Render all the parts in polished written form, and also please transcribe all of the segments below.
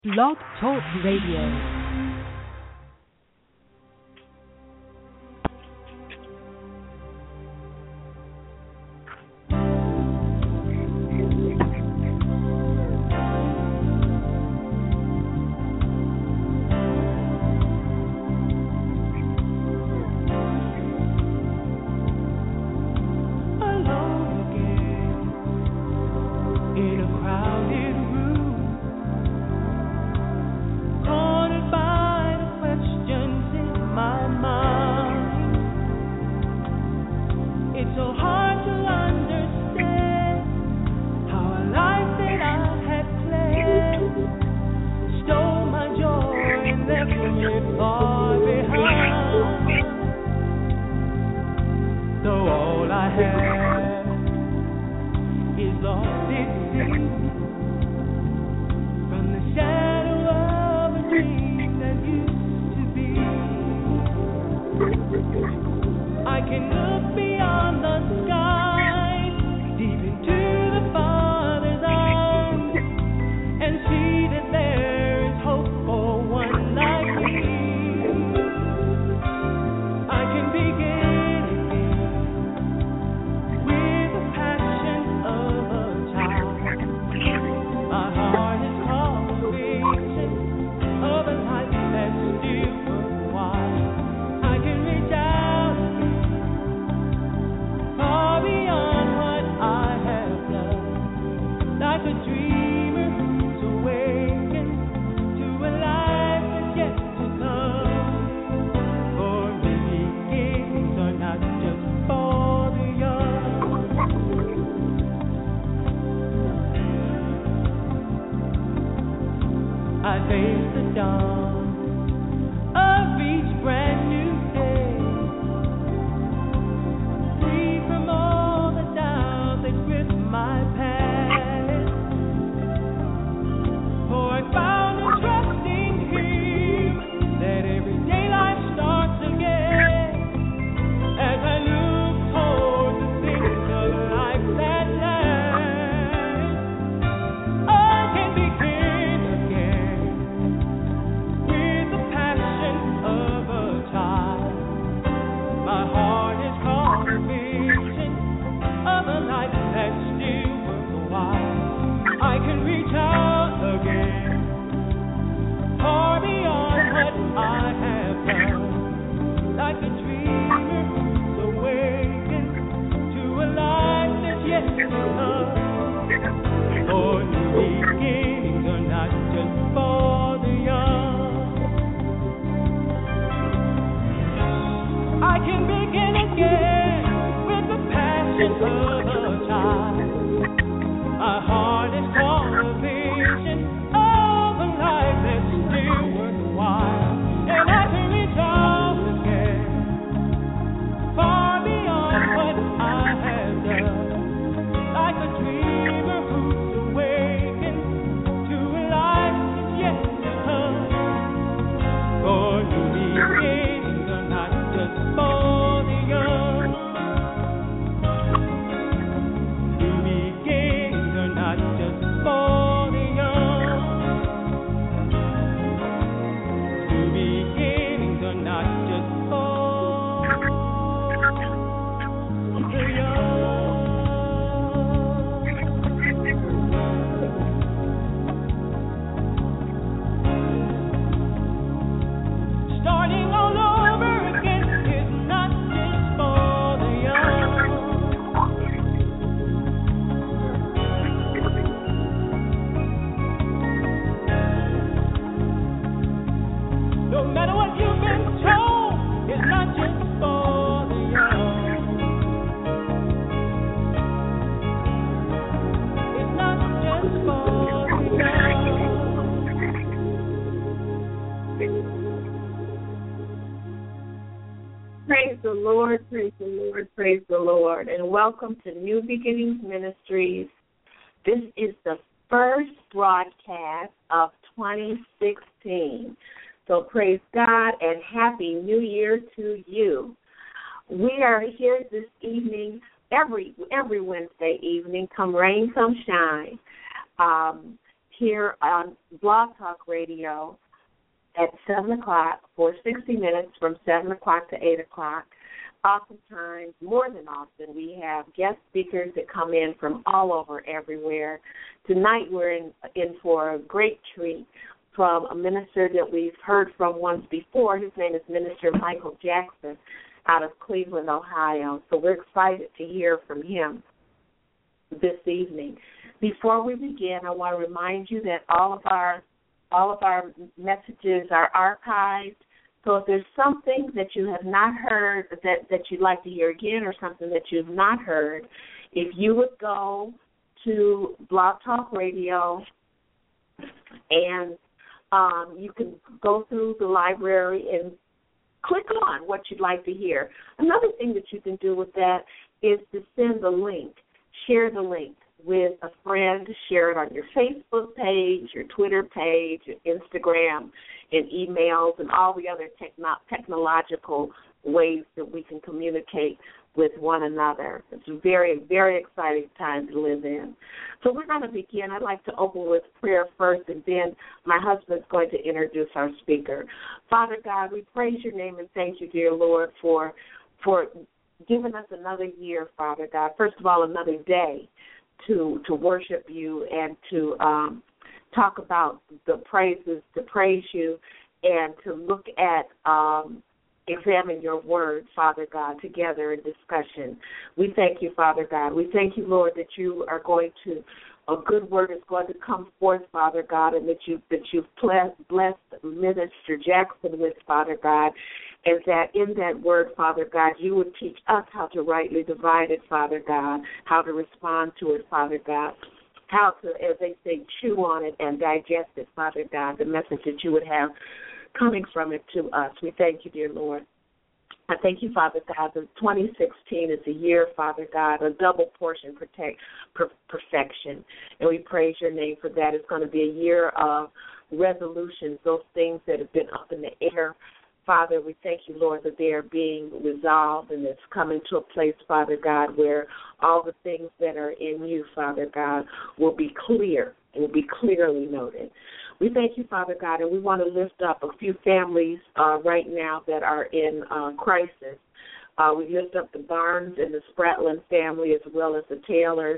Blog Talk Radio. Praise the Lord, and welcome to New Beginnings Ministries. This is the first broadcast of 2016. So praise God and Happy New Year to you. We are here this evening, every Wednesday evening, come rain, come shine. here on Blog Talk Radio at 7 o'clock for 60 minutes from 7 o'clock to 8 o'clock. Oftentimes, more than often, we have guest speakers that come in from all over, everywhere. Tonight we're in for a great treat from a minister that we've heard from once before. His name is Minister Michael Jackson out of Cleveland, Ohio. So we're excited to hear from him this evening. Before we begin, I want to remind you that all of our messages are archived. So if there's something that you have not heard that you'd like to hear again, or something that you've not heard, if you would go to Blog Talk Radio and you can go through the library and click on what you'd like to hear. Another thing that you can do with that is to send the link, share the link with a friend, share it on your Facebook page, your Twitter page, your Instagram, and emails, and all the other technological ways that we can communicate with one another. It's a very, very exciting time to live in. So we're going to begin. I'd like to open with prayer first, and then my husband's going to introduce our speaker. Father God, we praise your name and thank you, dear Lord, for giving us another year, Father God. First of all, another day to worship you and to talk about the praises, to praise you, and to look at examine your word, Father God, together in discussion. We thank you, Father God. We thank you, Lord, that you are going to, a good word is going to come forth, Father God, and that you've blessed Minister Jackson with, Father God, and that in that word, Father God, you would teach us how to rightly divide it, Father God, how to respond to it, Father God, how to, as they say, chew on it and digest it, Father God, the message that you would have coming from it to us. We thank you, dear Lord. I thank you, Father God, that 2016 is a year, Father God, a double portion perfection. And we praise your name for that. It's going to be a year of resolutions, those things that have been up in the air. Father, we thank you, Lord, that they are being resolved, and it's coming to a place, Father God, where all the things that are in you, Father God, will be clear and will be clearly noted. We thank you, Father God, and we want to lift up a few families right now that are in crisis. We lift up the Barnes and the Spratland family as well as the Taylors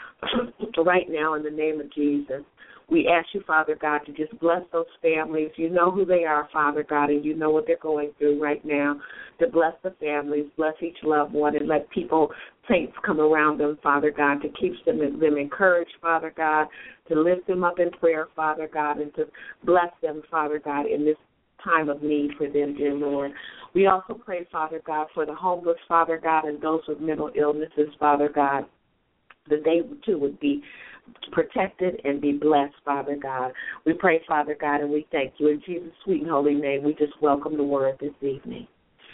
right now in the name of Jesus. We ask you, Father God, to just bless those families. You know who they are, Father God, and you know what they're going through right now. To bless the families, bless each loved one, and let people, saints, come around them, Father God, to keep them encouraged, Father God, to lift them up in prayer, Father God, and to bless them, Father God, in this time of need for them, dear Lord. We also pray, Father God, for the homeless, Father God, and those with mental illnesses, Father God, that they, too, would be protected and be blessed, Father God. We pray, Father God, and we thank you. In Jesus' sweet and holy name, we just welcome the word this evening.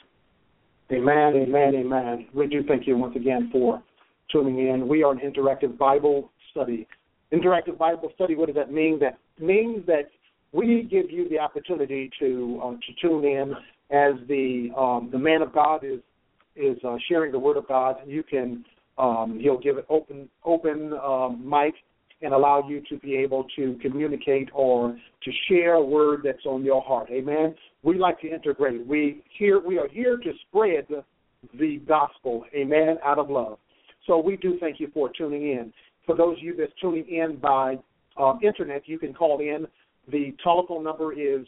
Amen, amen, amen. We do thank you once again for tuning in. We are an interactive Bible study. Interactive Bible study, what does that mean? That means that we give you the opportunity to tune in as the man of God is sharing the word of God. You can he'll give it open mic and allow you to be able to communicate or to share a word that's on your heart. Amen. We like to integrate. We are here to spread the gospel, amen, out of love. So we do thank you for tuning in. For those of you that's tuning in by internet, you can call in. The telephone number is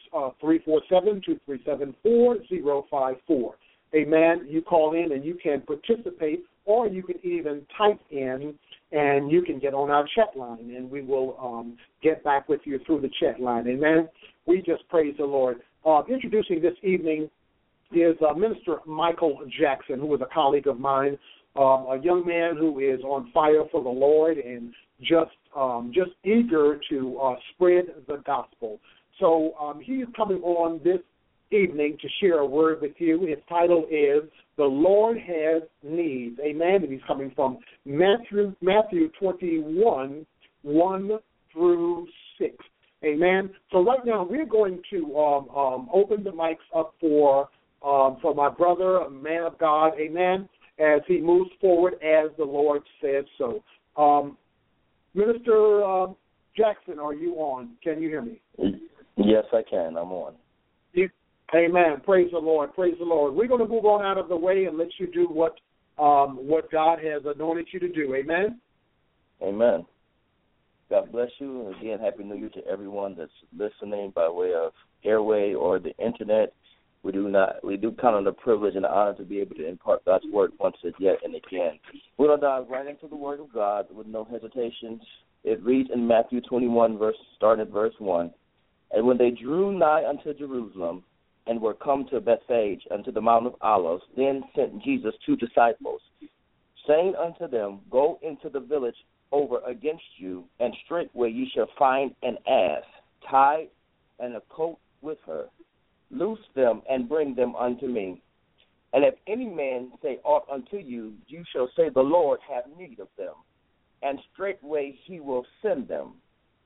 347-237-4054. Amen. You call in and you can participate, or you can even type in and you can get on our chat line, and we will get back with you through the chat line. Amen. We just praise the Lord. Introducing this evening is Minister Michael Jackson, who is a colleague of mine, a young man who is on fire for the Lord and just eager to spread the gospel. So he's coming on this evening to share a word with you. His title is The Lord Has Needs. Amen. And he's coming from Matthew 21, 1 through 6. Amen. So right now we're going to open the mics up for my brother, a man of God, amen, as he moves forward as the Lord says so. Minister Jackson, are you on? Can you hear me? Yes, I can. I'm on. Amen. Praise the Lord. Praise the Lord. We're going to move on out of the way and let you do what God has anointed you to do. Amen. Amen. God bless you. And again, Happy New Year to everyone that's listening by way of airway or the internet. We do count on the privilege and the honor to be able to impart God's word once yet and again. We're going to dive right into the word of God with no hesitations. It reads in Matthew 21, starting at verse 1. And when they drew nigh unto Jerusalem, and were come to Bethphage, unto the Mount of Olives, then sent Jesus 2 disciples, saying unto them, Go into the village over against you, and straightway ye shall find an ass tied, and a coat with her. Loose them, and bring them unto me. And if any man say aught unto you, you shall say, The Lord hath need of them, and straightway he will send them.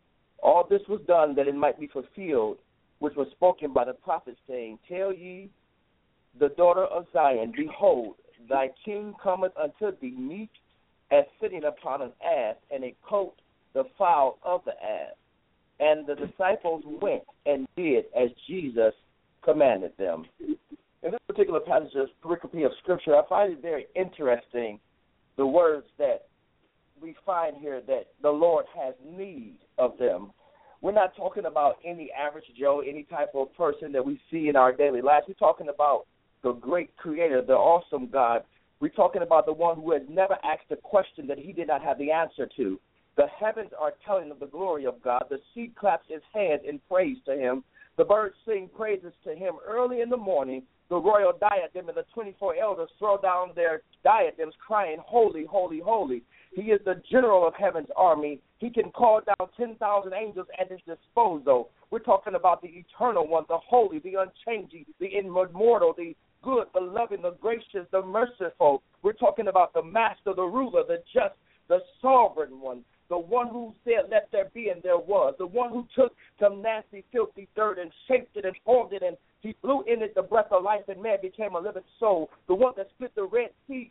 All this was done that it might be fulfilled, which was spoken by the prophet, saying, Tell ye the daughter of Zion, Behold, thy king cometh unto thee, meek as sitting upon an ass, and a coat the foal of the ass. And the disciples went and did as Jesus commanded them. In this particular passage of pericope of Scripture, I find it very interesting, the words that we find here, that the Lord has need of them. We're not talking about any average Joe, any type of person that we see in our daily lives. We're talking about the great Creator, the awesome God. We're talking about the one who has never asked a question that he did not have the answer to. The heavens are telling of the glory of God. The sea claps its hands in praise to him. The birds sing praises to him early in the morning. The royal diadem and the 24 elders throw down their diadems, crying, Holy, holy, holy. He is the general of heaven's army. He can call down 10,000 angels at his disposal. We're talking about the eternal one, the holy, the unchanging, the immortal, the good, the loving, the gracious, the merciful. We're talking about the master, the ruler, the just, the sovereign one, the one who said, let there be, and there was, the one who took some nasty, filthy dirt and shaped it and formed it, and he blew in it the breath of life, and man became a living soul, the one that split the Red Sea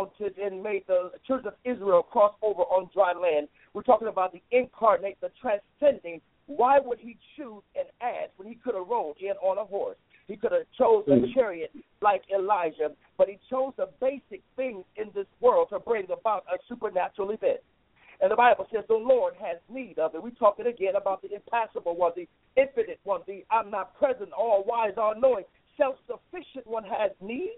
and made the children of Israel cross over on dry land. We're talking about the incarnate, the transcending. Why would he choose an ass when he could have rode in on a horse? He could have chose a chariot like Elijah, but he chose the basic things in this world to bring about a supernatural event. And the Bible says the Lord has need of it. We're talking again about the impassible one, the infinite one, the omnipresent, all-wise, all-knowing, self-sufficient one has need.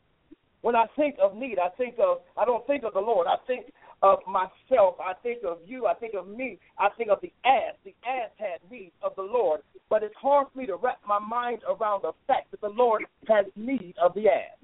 When I think of need, I don't think of the Lord. I think of myself. I think of you. I think of me. I think of the ass. The ass had need of the Lord. But it's hard for me to wrap my mind around the fact that the Lord has need of the ass.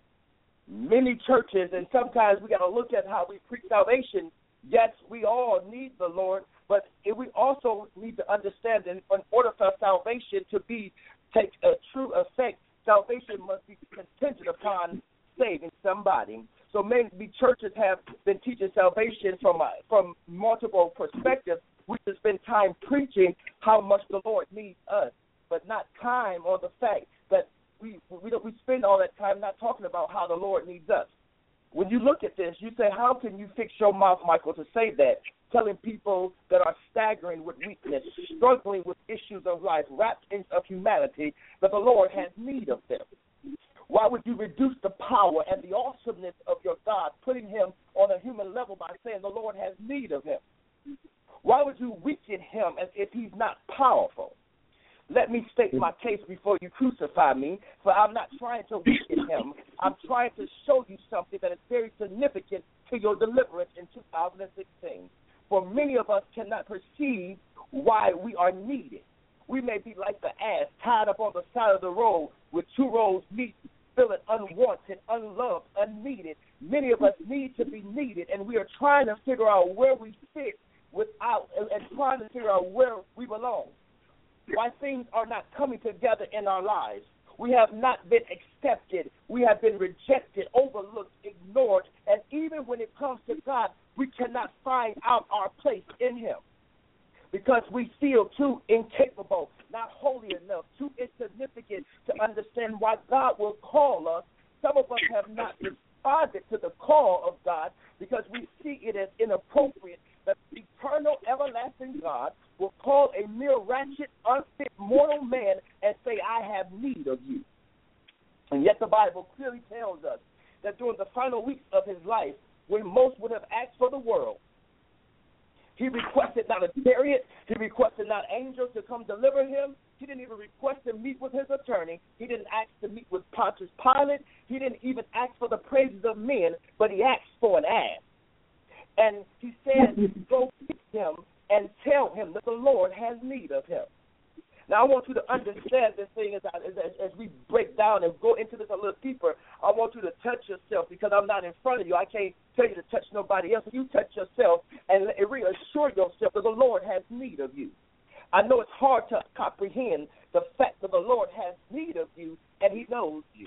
Many churches, and sometimes we got to look at how we preach salvation. Yes, we all need the Lord, but we also need to understand that in order for salvation to take a true effect, salvation must be contingent upon saving somebody. So many churches have been teaching salvation from multiple perspectives. We just spend time preaching how much the Lord needs us, but not time on the fact that we spend all that time not talking about how the Lord needs us. When you look at this, you say, how can you fix your mouth, Michael, to say that? Telling people that are staggering with weakness, struggling with issues of life, wrapped in of humanity, that the Lord has need of them. Why would you reduce the power and the awesomeness of your God, putting him on a human level by saying the Lord has need of him? Why would you weaken him as if he's not powerful? Let me state my case before you crucify me, for I'm not trying to weaken him. I'm trying to show you something that is very significant to your deliverance in 2016. For many of us cannot perceive why we are needed. We may be like the ass tied up on the side of the road with two rows meat, feeling unwanted, unloved, unneeded. Many of us need to be needed, and we are trying to figure out where we fit without, and trying to figure out where we belong. Why things are not coming together in our lives. We have not been accepted. We have been rejected, overlooked, ignored, and even when it comes to God, we cannot find out our place in him because we feel too incapable, not holy enough, too insignificant to understand why God will call us. Some of us have not responded to the call of God because we see it as inappropriate that the eternal, everlasting God man and say, I have need of you. And yet the Bible clearly tells us that during the final weeks of his life, when most would have asked for the world, he requested not a chariot. He requested not angels to come deliver him. He didn't even request to meet with his attorney. He didn't ask to meet with Pontius Pilate. He didn't even ask for the praises of men, but he asked for an ass. And he said, go meet him and tell him that the Lord has need of him. Now, I want you to understand this thing as we break down and go into this a little deeper. I want you to touch yourself because I'm not in front of you. I can't tell you to touch nobody else. You touch yourself and reassure yourself that the Lord has need of you. I know it's hard to comprehend the fact that the Lord has need of you and he knows you.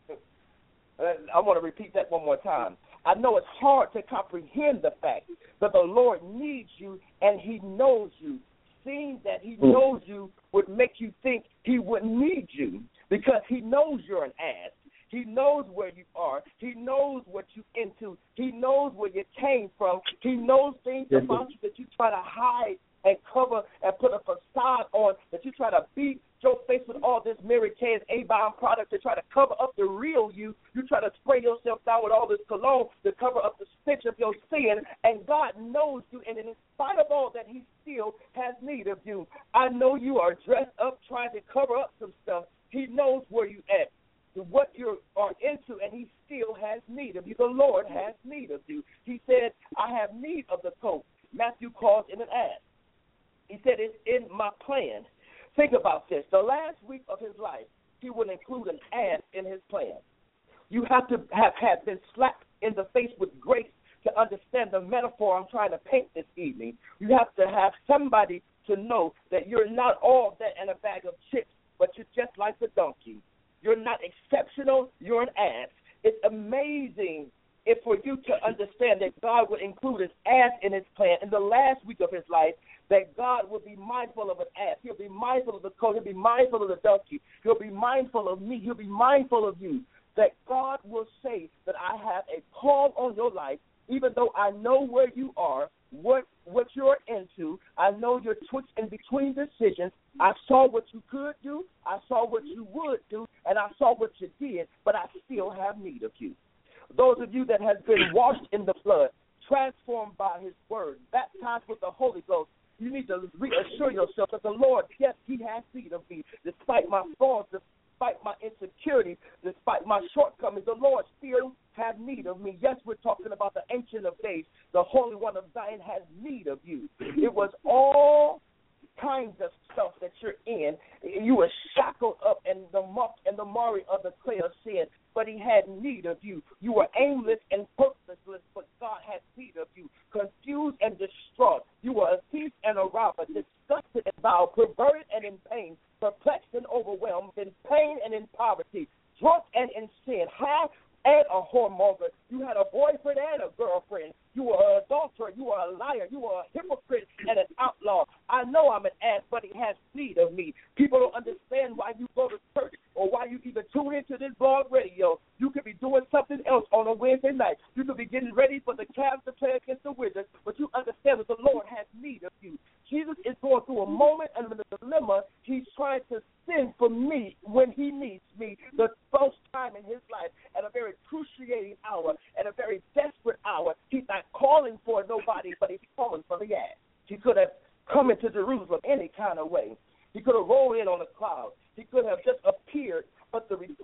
I want to repeat that one more time. I know it's hard to comprehend the fact that the Lord needs you and he knows you. Seeing that he knows you would make you think he wouldn't need you because he knows you're an ass. He knows where you are. He knows what you're into. He knows where you came from. He knows things about you that you try to hide and cover and put a facade on, that you try to beat your face with all this Mary Kay's A-bomb product to try to cover up the real you. You try to spray yourself down with all this cologne to cover up the stench of your sin, and God knows you, and in spite of all that, he still has need of you. I know you are dressed up trying to cover up some stuff. He knows where you at, what you are into, and he still has need of you. The Lord has need of you. He said, I have need of the coat. Matthew calls it an ass. He said, it's in my plan. Think about this. The last week of his life, he would include an ass in his plan. You have to have been slapped in the face with grace to understand the metaphor I'm trying to paint this evening. You have to have somebody to know that you're not all that and a bag of chips, but you're just like the donkey. You're not exceptional. You're an ass. It's amazing for you to understand that God would include his ass in his plan in the last week of his life, that God will be mindful of an ass. He'll be mindful of the coat. He'll be mindful of the donkey. He'll be mindful of me. He'll be mindful of you. That God will say that I have a call on your life, even though I know where you are, what you're into. I know you're twitched in between decisions. I saw what you could do. I saw what you would do, and I saw what you did, but I still have need of you. Those of you that have been washed in the blood, transformed by his word, baptized with the Holy Ghost, you need to reassure yourself that the Lord, yes, he has need of me. Despite my flaws, despite my insecurities, despite my shortcomings, the Lord still has need of me. Yes, we're talking about the Ancient of Days. The Holy One of Zion has need of you. It was all kinds of stuff that you're in. You were shackled up in the muck and the mire of the clay of sin, but he had need of you. You were aimless and purposeless, but God had need of you. Confused and distraught. You were a thief and a robber, disgusted and vile, perverted and in pain, perplexed and overwhelmed, in pain and in poverty, drunk and in sin, high and a whoremonger. You had a boyfriend and a girlfriend. You were an adulterer. You were a liar. You were a hypocrite and an outlaw. I know I'm an ass, but he has need of me. People don't understand why you go to church or why you even tune into this blog radio. You could be doing something else on a Wednesday night. You could be getting ready for the Cavs to play against the Wizards, but you understand that the Lord has need of you. Jesus is going through a moment and a dilemma. He's trying to send for me when he needs me, the first time in his life, at a very cruciating hour, at a very desperate hour. He's not calling for nobody, but he's calling for the ass. He could have come into Jerusalem any kind of way. He could have rolled in on a cloud. He could have just appeared, but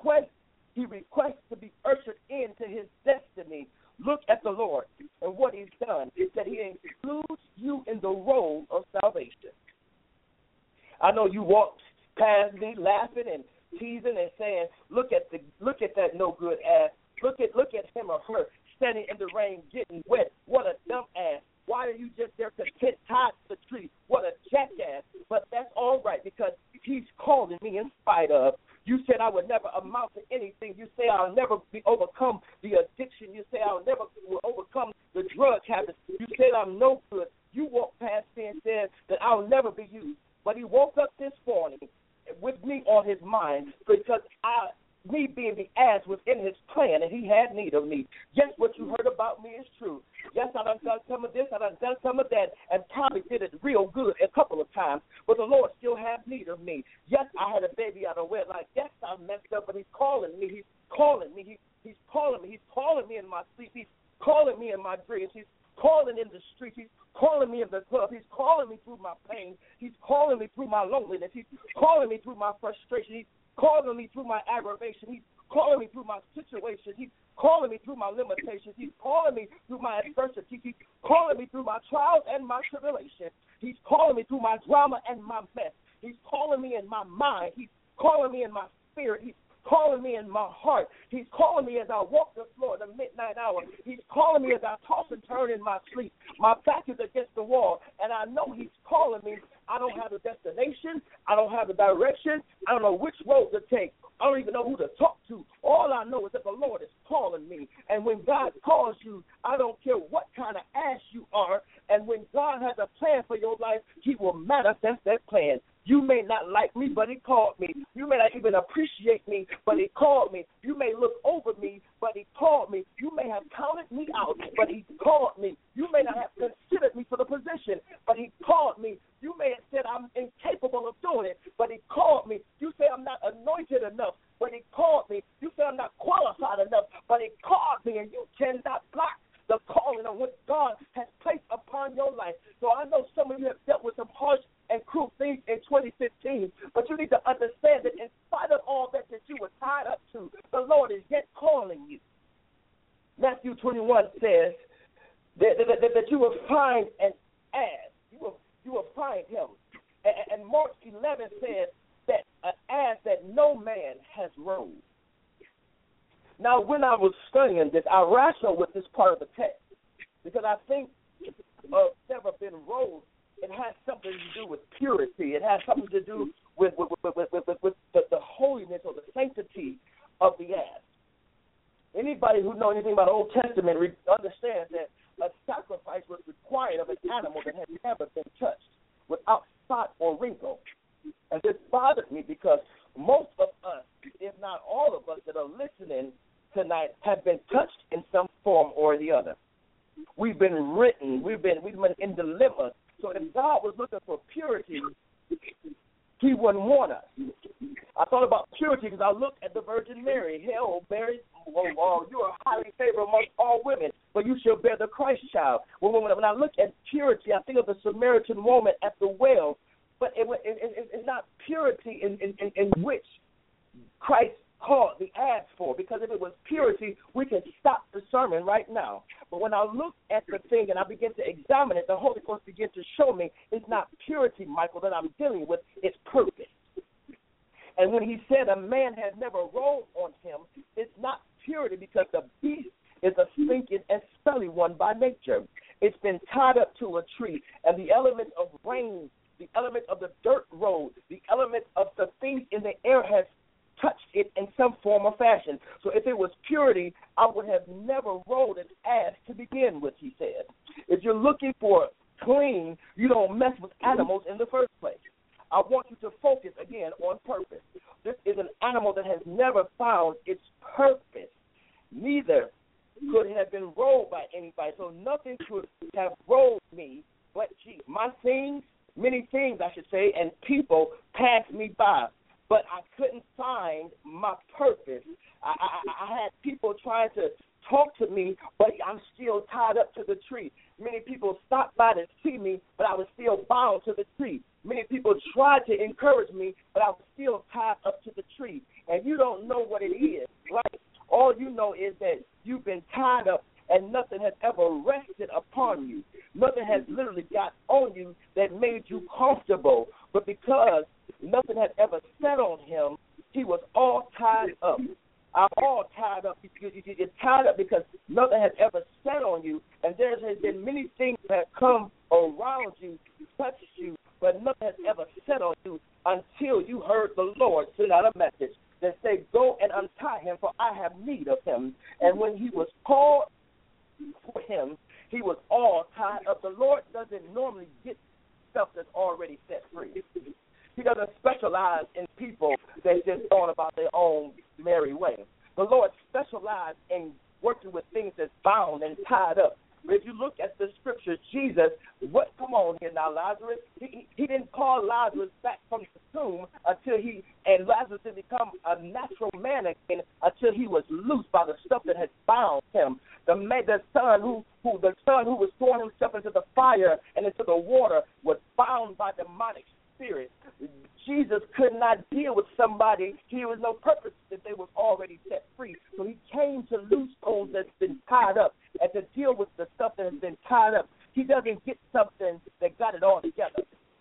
he requests to be ushered into his destiny. Look at the Lord and what he's done is that he includes you in the role of salvation. I know you walked past me laughing and teasing and saying, look at that no good ass. Look at him or her standing in the rain getting wet. What a dumb ass. Why are you just there content tied to the tree? What a jackass. But that's all right because he's calling me in spite of. You said I would never amount to anything. You say I'll never overcome the addiction. You say I'll never overcome the drug habits. You said I'm no good. You walked past me and said that I'll never be used. But he woke up this morning with me on his mind because me being the ass was in his plan, and he had need of me. Yes, what you heard about me is true. Yes, I done some of this, I done some of that, and probably did it real good a couple of times, but the Lord still has need of me. Yes, I had a baby out of wedlock. Yes, I messed up, but he's calling me. He's calling me. He's calling me. He's calling me in my sleep. He's calling me in my dreams. He's calling in the streets. He's calling me in the club. He's calling me through my pain. He's calling me through my loneliness. He's calling me through my frustration. He's calling me through my aggravation. He's calling me through my situation. He's calling me through my limitations. He's calling me through my adversity. He's calling me through my trials and my tribulations. He's calling me through my drama and my mess. He's calling me in my mind. He's calling me in my spirit. He's calling me in my heart. He's calling me as I walk the floor at the midnight hour. He's calling me as I toss and turn in my sleep. My back is against the wall, and I know he's calling me. I don't have a destination. I don't have a direction. I don't know which road to take. I don't even know who to talk to. All I know is that the Lord is calling me. And when God calls you, I don't care what kind of ass you are. And when God has a plan for your life, he will manifest that plan. You may not like me, but he called me. You may not even appreciate me, but he called me. You may look over me, but he called me. You may have counted me out, but he called me. You may not have considered me for the position, but he called me. You may have said I'm incapable of doing it, but he called me. You say I'm not anointed enough, but he called me. You say I'm not qualified enough, but he called me, and you cannot block the calling of what God has placed upon your life. So I know some of you have dealt with some harsh and cruel things in 2015, but you need to understand that in spite of all that you were tied up to, the Lord is yet calling you. Matthew 21 says that you will find an ass. You will find him. And Mark 11 says that an ass that no man has rode. Now, when I was studying this, I wrestled with this part of the text because I think never been rode. It has something to do with purity. It has something to do with the holiness or the sanctity of the ass. Anybody who knows anything about the Old Testament understands that a sacrifice was required of an animal that had never been touched without spot or wrinkle. And this bothered me because most of us, if not all of us that are listening tonight, have been touched in some form or the other. We've been written. We've been in dilemmas. So if God was looking for purity, he wouldn't want us. I thought about purity because I looked at the Virgin Mary. Hell, Mary, you are highly favored amongst all women, but you shall bear the Christ child. When I look at purity, I think of the Samaritan woman at the well, but it's not purity in which Christ called the ass for, because if it was purity, we can stop the sermon right now. But when I look at the thing and I begin to examine it, the Holy Ghost begins to show me it's not purity, Michael, that I'm dealing with, it's purpose. And when he said a man has never rolled on him, it's not purity because the beast is a stinking and smelly one by nature. It's been tied up to a tree, and the element of rain, the element of the dirt road, the element of the things in the air has touched it in some form or fashion. So if it was purity, I would have never rolled an ass to begin with, he said. If you're looking for clean, you don't mess with animals in the first place. I want you to focus, again, on purpose. This is an animal that has never found its purpose. Neither could have been rolled by anybody, so nothing could have rolled me but Jesus. My things, many things, I should say, and people passed me by, but I couldn't find my purpose. I had people trying to talk to me, but I'm still tied up to the tree. Many people stopped by to see me, but I was still bound to the tree. Many people tried to encourage me, but I was still tied up to the tree. And you don't know what it is, right? All you know is that you've been tied up and nothing has ever rested upon you. Nothing has literally got on you that made you comfortable. But because nothing had ever set on him, he was all tied up. I'm all tied up. You're tied up because nothing has ever set on you, and there has been many things that have come around you, touched you, but nothing has ever set on you until you heard the Lord send out a message that said, go and untie him, for I have need of him. And when he was called for him, he was all tied up. The Lord doesn't normally get stuff that's already set free. He doesn't specialize in people that's just going about their own merry way. The Lord specializes in working with things that's bound and tied up. But if you look at the scriptures, Jesus, come on here now, Lazarus. He didn't call Lazarus back from the tomb and Lazarus didn't become a natural man again until he was loosed by the stuff that had bound him. The son who was throwing himself into the fire and into the water was bound by demonic spirits. Jesus could not deal with somebody. There was no purpose that they was already set free. So he came to loose those that's been tied up and to deal with the stuff that has been tied up. He doesn't get something that got it all together.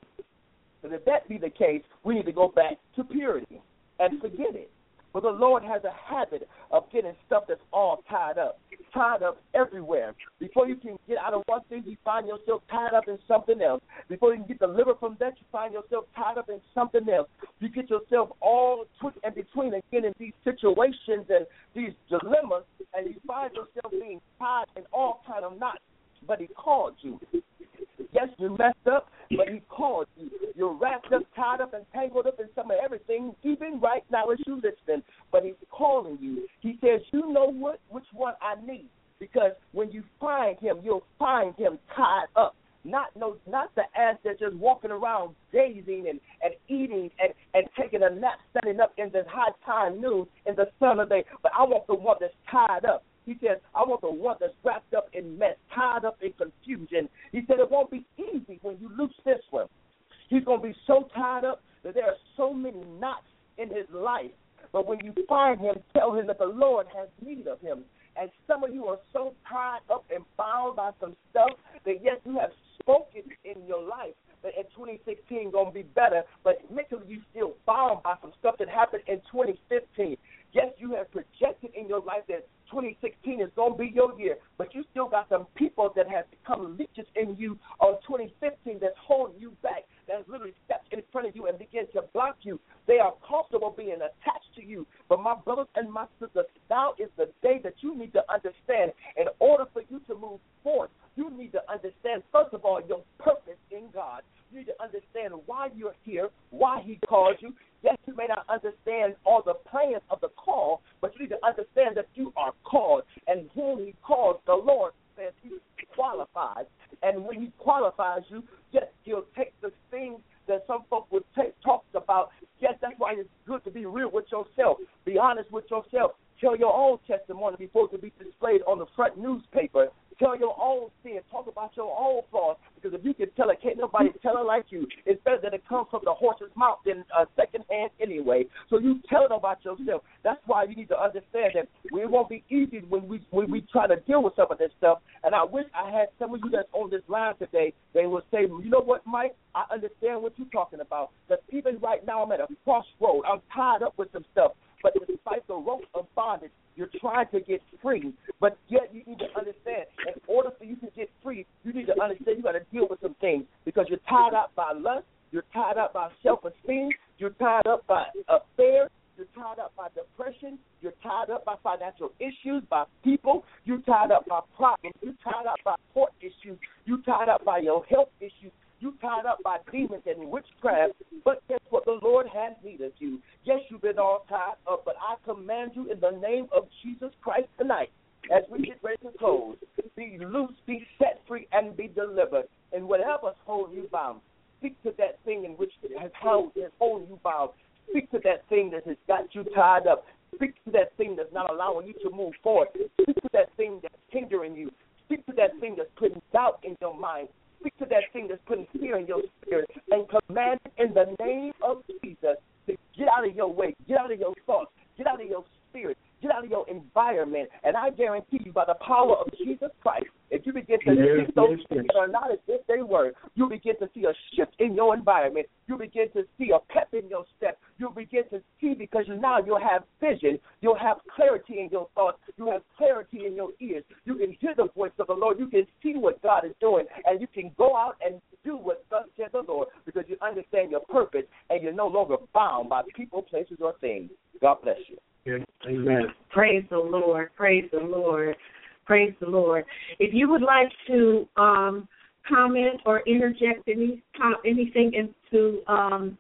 But if that be the case, we need to go back to purity and forget it. But the Lord has a habit of getting stuff that's all tied up everywhere. Before you can get out of one thing, you find yourself tied up in something else. Before you can get delivered from that, you find yourself tied up in something else. You get yourself all twisted in between again in these situations and these dilemmas, and you find yourself being tied in all kind of knots. But he called you. Yes, you messed up, but he called you. You're wrapped up, tied up, and tangled up in some of everything, even right now as you listening. But he's calling you. He says, you know which one I need. Because when you find him, you'll find him tied up. Not the ass that's just walking around gazing and eating and taking a nap, standing up in the high time noon in the sun of the day. But I want the one that's tied up. He says, I want the one that's wrapped up in mess, tied up in confusion. He said it won't be easy when you lose this one. He's going to be so tied up that there are so many knots in his life. But when you find him, tell him that the Lord has need of him. And some of you are so tied up and bound by some stuff that, yes, you have spoken in your life that in 2016 going to be better, but mentally you still bound by some stuff that happened in 2015. Yes, you have projected in your life that 2016 is going to be your year, but you still got some people that have become leeches in you on 2015 that's holding you back, that's literally stepped in front of you and begin to block you. They are comfortable being attached to you. But my brothers and my sisters, now is the day that you need to understand. In order for you to move forward, you need to understand, first of all, your purpose in God. You need to understand why you're here, why he called you. Yes, you may not understand all the plans of the call, but you need to understand that you are called. And whom he calls, the Lord says he qualifies. And when he qualifies you, yes, he'll take the things that some folks would talk about. Yes, that's why it's good to be real with yourself. Be honest with yourself. Tell your own testimony before it can be displayed on the front newspaper. Tell your own sin. Talk about your own flaws. Because if you can tell it, can't nobody tell it like you. It's better that it comes from the horse's mouth than secondhand anyway. So you tell it about yourself. That's why you need to understand that it won't be easy when we try to deal with some of this stuff. And I wish I had some of you that's on this line today. They will say, you know what, Mike? I understand what you're talking about. Because even right now I'm at a crossroad. I'm tied up with some stuff. But despite the rope of bondage, you're trying to get free. But yet you need to understand, in order for you to get free, you need to understand you got to deal with some things. Because you're tied up by lust. You're tied up by self-esteem. You're tied up by affairs. You're tied up by depression. You're tied up by financial issues, by people. You're tied up by problems. You're tied up by court issues. You're tied up by your health issues. You're tied up by demons and witchcraft. But guess what? The Lord has need of you. Yes, you've been all tied up, but I command you in the name of Jesus Christ tonight, as we get ready to close, be loose, be set free, and be delivered. And whatever's holding you bound, speak to that thing in which has holding you bound. Speak to that thing that has got you tied up. Speak to that thing that's not allowing you to move forward. Speak to that thing that's hindering you. Speak to that thing that's putting doubt in your mind. Speak to that thing that's putting fear in your spirit, and command it in the name of Jesus to get out of your way, get out of your thoughts, get out of your spirit, get out of your environment. And I guarantee you, by the power of Jesus Christ, if you begin to speak those things that are not as if they were, you begin to see a shift in your environment. You begin to see a pep in your step. You begin to see, because now you'll have vision. You'll have clarity in your thoughts. You have clarity in your ears. You can hear the voice of the Lord. You can see what God is doing, and you can go out and do what thus said the Lord, because you understand your purpose, and you're no longer bound by people, places, or things. God bless you. Amen. Praise the Lord. Praise the Lord. Praise the Lord. If you would like to comment or interject anything into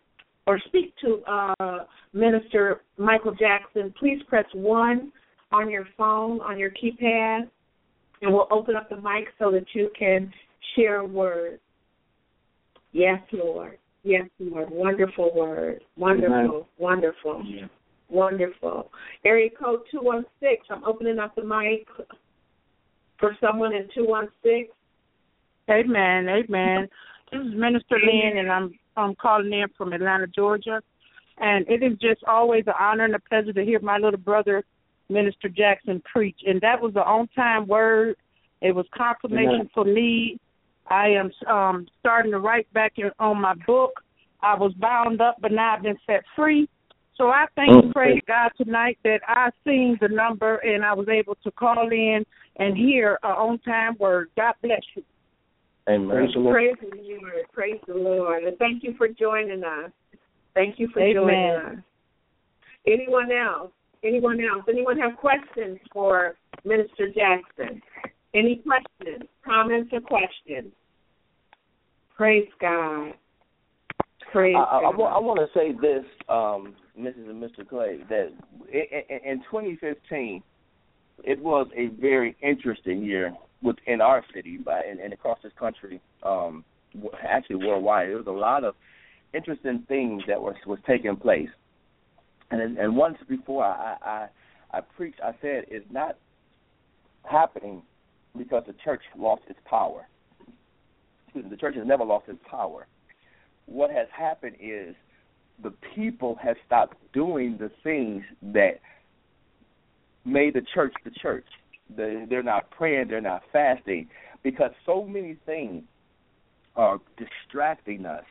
or speak to Minister Michael Jackson, please press 1 on your phone, on your keypad, and we'll open up the mic so that you can share a word. Yes, Lord. Yes, Lord. Wonderful word. Wonderful. Amen. Wonderful. Yeah. Wonderful. Area code 216. I'm opening up the mic for someone in 216. Amen. Amen. This is Minister Lynn, and I'm calling in from Atlanta, Georgia. And it is just always an honor and a pleasure to hear my little brother, Minister Jackson, preach. And that was an on-time word. It was confirmation for me. I am starting to write back on my book. I was bound up, but now I've been set free. So I thank and praise God tonight that I seen the number and I was able to call in and hear an on-time word. God bless you. Amen. Praise the Lord. Praise the Lord. And thank you for joining us. Thank you for joining us. Anyone else? Anyone have questions for Minister Jackson? Any questions, comments, or questions? Praise God. Praise God. I want to say this, Mrs. and Mr. Clay, that in 2015, it was a very interesting year within our city and across this country, actually worldwide. There was a lot of interesting things that was taking place. And once before I preached, I said it's not happening because the church lost its power. The church has never lost its power. What has happened is the people have stopped doing the things that made the church the church. They're not praying, they're not fasting, because so many things are distracting us.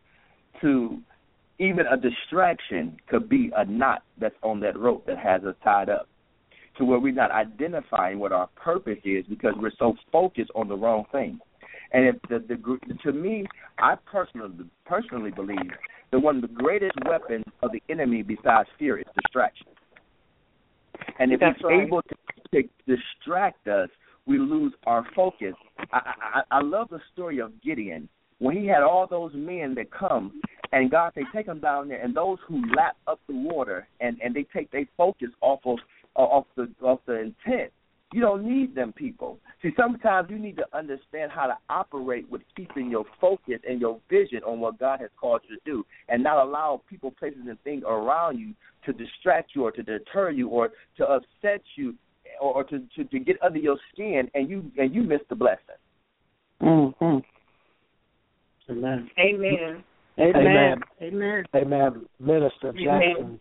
To even a distraction could be a knot that's on that rope that has us tied up, to where we're not identifying what our purpose is because we're so focused on the wrong thing. And if to me, I personally believe that one of the greatest weapons of the enemy besides fear is distraction. And if he's able to distract us, we lose our focus. I love the story of Gideon, when he had all those men that come, and God say, take them down there, and those who lap up the water, and they take their focus off the intent. You don't need them people. See, sometimes you need to understand how to operate with keeping your focus and your vision on what God has called you to do, and not allow people, places, and things around you to distract you or to deter you or to upset you or to get under your skin, and you miss the blessing. Mm-hmm. Amen. Amen. Amen. Amen. Amen. Minister Jackson.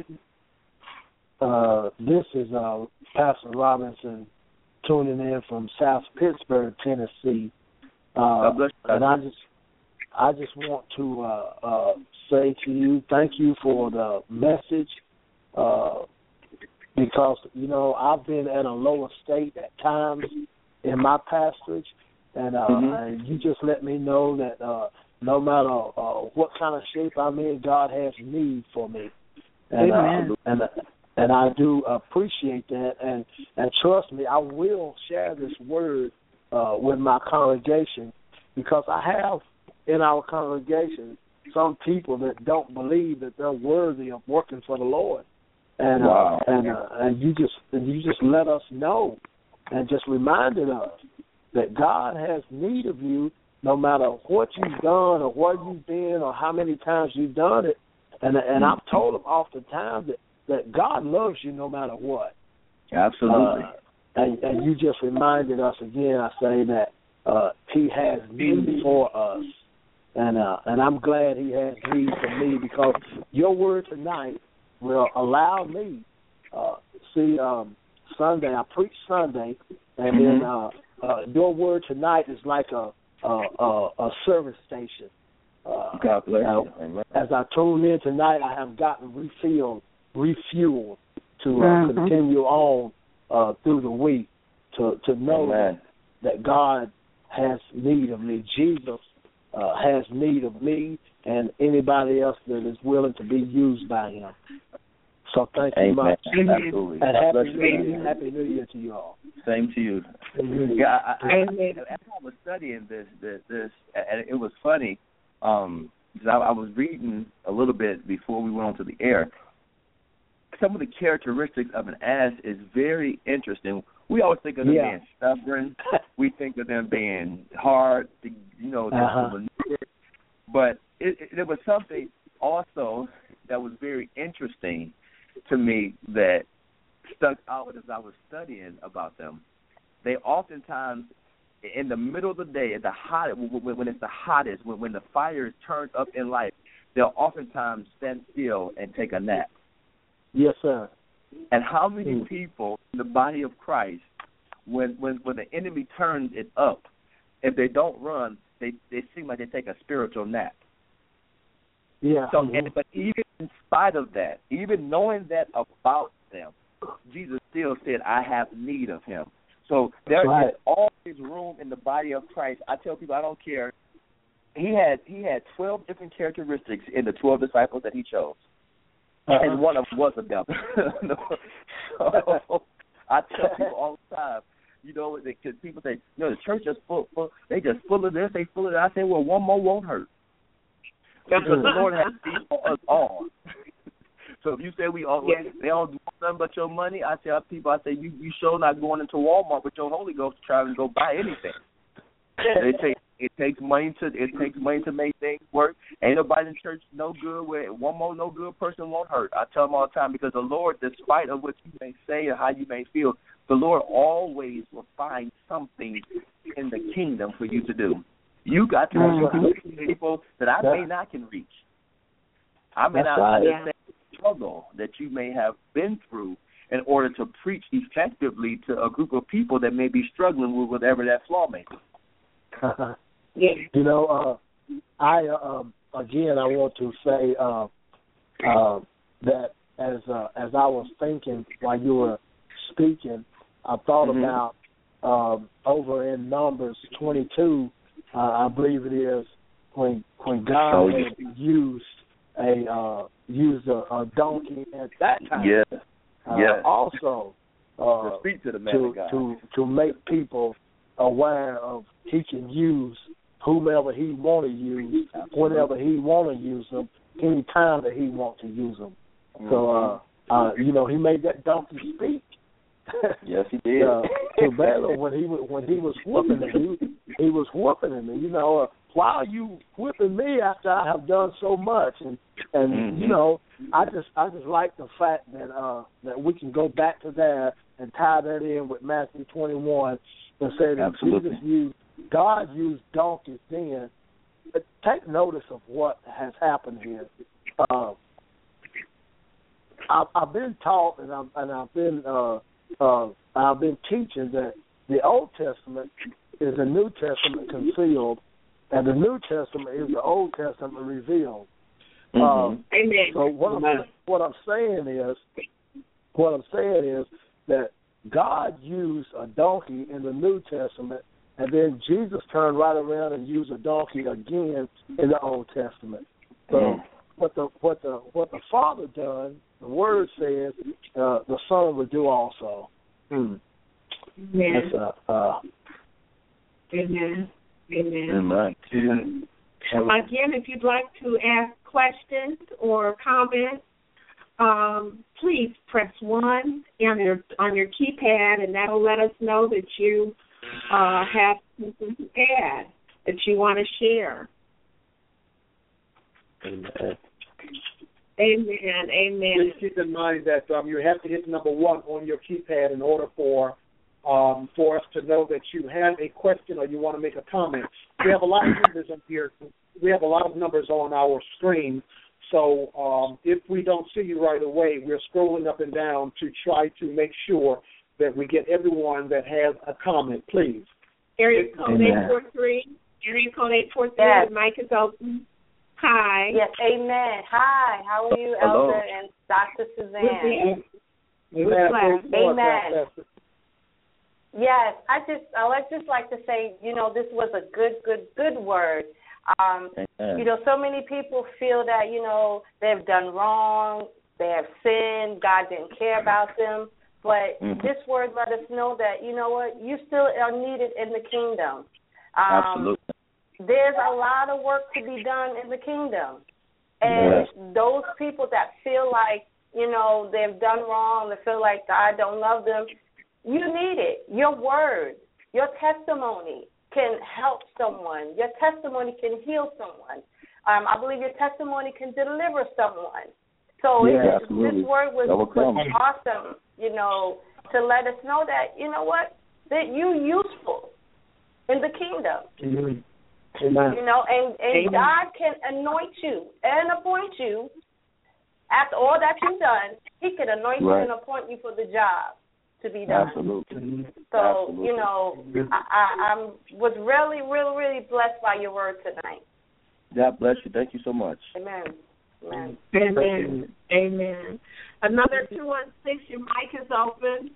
This is Pastor Robinson tuning in from South Pittsburgh, Tennessee. And I just want to say to you, thank you for the message, because, I've been at a lower state at times in my pastorage, and you just let me know that no matter what kind of shape I'm in, God has need for me. And I do appreciate that, and trust me, I will share this word with my congregation, because I have in our congregation some people that don't believe that they're worthy of working for the Lord, and you just let us know, and just reminded us that God has need of you, no matter what you've done or where you've been or how many times you've done it, and I've told them oftentimes that God loves you no matter what. Absolutely. And you just reminded us again, I say that he has need for us. And I'm glad he has need for me, because your word tonight will allow me, Sunday, I preach Sunday, and then your word tonight is like a service station. God bless you. As I tune in tonight, I have gotten refueled to continue on through the week, to know that God has need of me. Jesus has need of me and anybody else that is willing to be used by him. So thank you much. Absolutely. And Happy New Year to you all. Same to you. Yeah, as I was studying this, and it was funny. I was reading a little bit before we went on to the air. Some of the characteristics of an ass is very interesting. We always think of them being stubborn. We think of them being hard, to maneuver. But there was something also that was very interesting to me that stuck out as I was studying about them. They oftentimes, in the middle of the day, at the hottest, when it's the hottest, when the fire is turned up in life, they'll oftentimes stand still and take a nap. Yes, sir. And how many people in the body of Christ, when the enemy turns it up, if they don't run, they seem like they take a spiritual nap. Yeah. So, but even in spite of that, even knowing that about them, Jesus still said, I have need of him. So there is always room in the body of Christ. I tell people I don't care. He had 12 different characteristics in the 12 disciples that he chose. And one of them was a devil. So I tell people all the time, because people say, the church is full, they just full of this, they full of that. I say, well, one more won't hurt. Because the Lord has seen us all. So if you say they don't do nothing but your money, I tell people, you sure not going into Walmart with your Holy Ghost to try and go buy anything. It takes money to make things work. Ain't nobody in church no good where one more no good person won't hurt. I tell them all the time, because the Lord, despite of what you may say or how you may feel, the Lord always will find something in the kingdom for you to do. You got to reach people that I may not can reach. I may not understand the struggle that you may have been through in order to preach effectively to a group of people that may be struggling with whatever that flaw may be. I want to say that as I was thinking while you were speaking, I thought about over in Numbers 22, I believe it is, when God had used a donkey at that time. Also, speak to the man of God. to make people aware of he can use whomever he want to use, whenever he want to use them, any time that he want to use them. So, he made that donkey speak. Yes, he did. To Balaam when he was whipping him, he was whipping him. And why are you whipping me after I have done so much? And I just like the fact that we can go back to that and tie that in with Matthew 21 and say that God used donkeys then. But take notice of what has happened here. I've been taught I've been teaching that the Old Testament is the New Testament concealed, and the New Testament is the Old Testament revealed. Amen. So what I'm saying is that God used a donkey in the New Testament, and then Jesus turned right around and used a donkey again in the Old Testament. So what the Father done, the Word says, the Son will do also. Amen. Amen. Amen. Again, if you'd like to ask questions or comments, please press 1 on your keypad, and that'll let us know that you have something to add that you want to share. Amen. Amen. Please keep in mind that you have to hit number 1 on your keypad in order for us to know that you have a question or you want to make a comment. We have a lot of numbers up here. We have a lot of numbers on our screen. So if we don't see you right away, we're scrolling up and down to try to make sure that we get everyone that has a comment, please. Area code 843. Area code 843. Yes. The mic is open. Hi. Yes, amen. Hi, how are you, Hello. Elder and Dr. Suzanne? Amen. Yes, I just like to say, this was a good word. So many people feel that, they've done wrong, they have sinned, God didn't care about them. But this word let us know that, you know what, you still are needed in the kingdom. Absolutely. there's a lot of work to be done in the kingdom. And those people that feel like, you know, they've done wrong, they feel like God don't love them, you need it. Your word, your testimony can help someone. Your testimony can heal someone. I believe your testimony can deliver someone. So this word was awesome, you know, to let us know that, you know what, that you're useful in the kingdom. Mm-hmm. You know, and God can anoint you and appoint you after all that you've done. He can anoint you and appoint you for the job to be done. Absolutely. So, you know, I was really, really, really blessed by your word tonight. God bless you. Thank you so much. Amen. Amen. Amen. Amen. Another 216, your mic is open.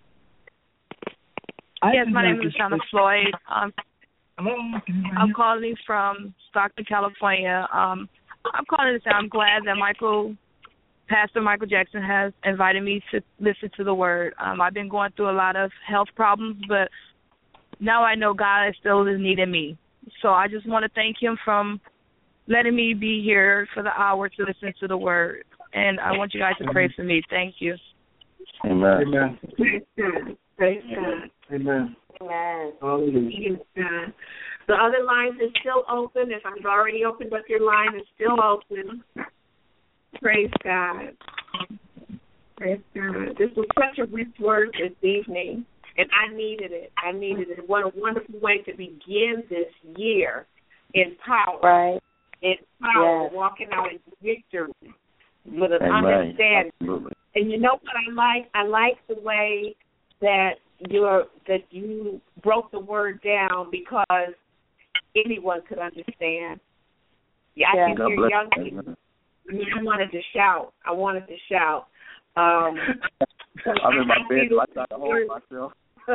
Yes, my name is Shauna Floyd. I'm calling from Stockton, California. I'm calling to say I'm glad that Pastor Michael Jackson has invited me to listen to the word. I've been going through a lot of health problems, but now I know God still is needing me. So I just want to thank him for letting me be here for the hour to listen to the word. And I want you guys to pray for me. Thank you. Amen. Amen. Praise God. Amen. Amen. Praise God. The other lines is still open. If I've already opened up your line, it's still open. Praise God. Praise God. This was such a rich word this evening, and I needed it. What a wonderful way to begin this year in power. Right. In power, walking out in victory with an understanding. Absolutely. And you know what I like? I like the way that you broke the word down because anyone could understand. Yeah, I can hear young people. I wanted to shout. I'm in my bed. I try to hold myself.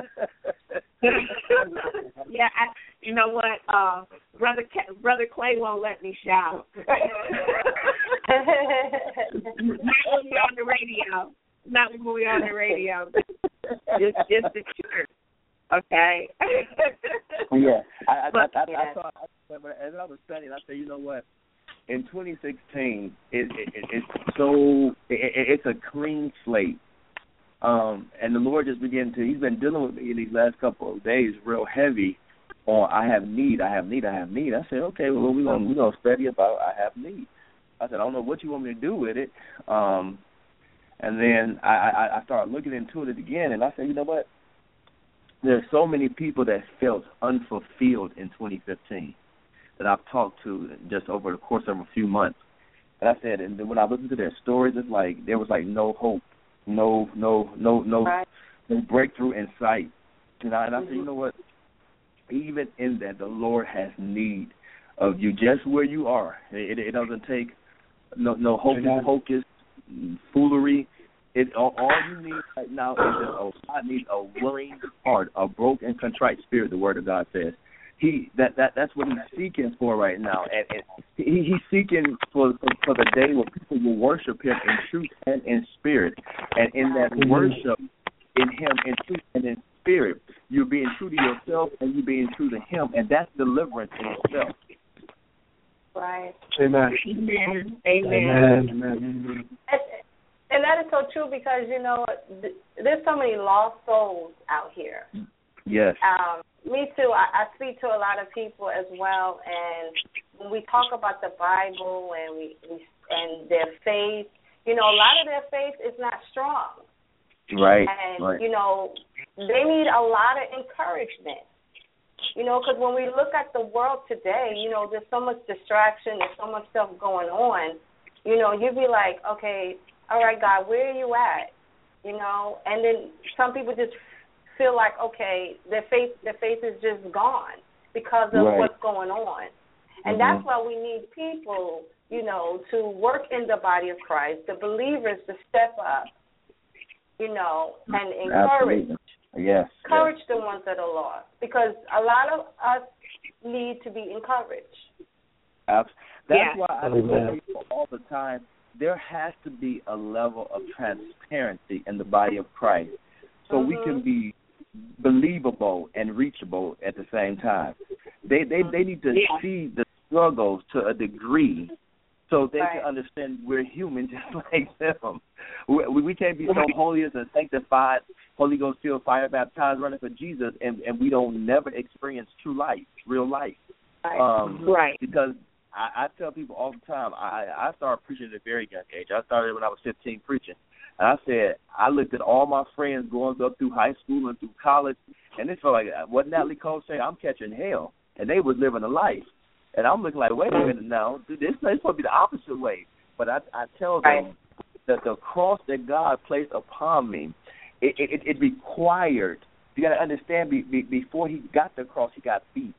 Yeah, you know what? Brother Clay won't let me shout. Not when we're on the radio. Just the truth. Okay. Yeah. I saw, as I was studying, I said, you know what? In 2016, it's a clean slate. And the Lord just he's been dealing with me in these last couple of days real heavy on I have need. I said, okay, well, we're going to study about I have need. I said, I don't know what you want me to do with it. And then I started looking into it again, and I said, you know what? There's so many people that felt unfulfilled in 2015 that I've talked to just over the course of a few months. And I said, and then when I listened to their stories, it's like there was like no hope, no breakthrough in sight. And I said, you know what? Even in that, the Lord has need of you just where you are. It doesn't take no hocus foolery. All you need right now is God needs a willing heart, a broken, contrite spirit. The Word of God says. That's what he's seeking for right now, and he's seeking for the day where people will worship him in truth and in spirit, and in that worship, in him, in truth and in spirit, you're being true to yourself and you're being true to him, and that's deliverance in itself. Right. Amen. Amen. Amen. And that is so true because, you know, there's so many lost souls out here. Yes. Me too. I speak to a lot of people as well, and when we talk about the Bible and their faith, you know, a lot of their faith is not strong. Right. And, you know, they need a lot of encouragement. You know, because when we look at the world today, you know, there's so much distraction, there's so much stuff going on. You know, you'd be like, okay, all right, God, where are you at? You know, and then some people just feel like, okay, their faith is just gone because of what's going on. And that's why we need people, you know, to work in the body of Christ, the believers to step up, you know, and encourage. Absolutely. Yes. Encourage the ones that are lost, because a lot of us need to be encouraged. That's why I tell people all the time, there has to be a level of transparency in the body of Christ so we can be believable and reachable at the same time. They need to see the struggles to a degree so they can understand we're human just like them. We can't be so holy and sanctified, Holy Ghost filled, fire baptized, running for Jesus, and we don't never experience true life, real life. Because I tell people all the time, I started preaching at a very young age. I started when I was 15 preaching. And I said, I looked at all my friends going up through high school and through college, and it felt like what Natalie Cole said, I'm catching hell. And they was living a life. And I'm looking like, wait a minute now, this is supposed to be the opposite way. But I tell them that the cross that God placed upon me, it required, you got to understand, before he got the cross, he got beat.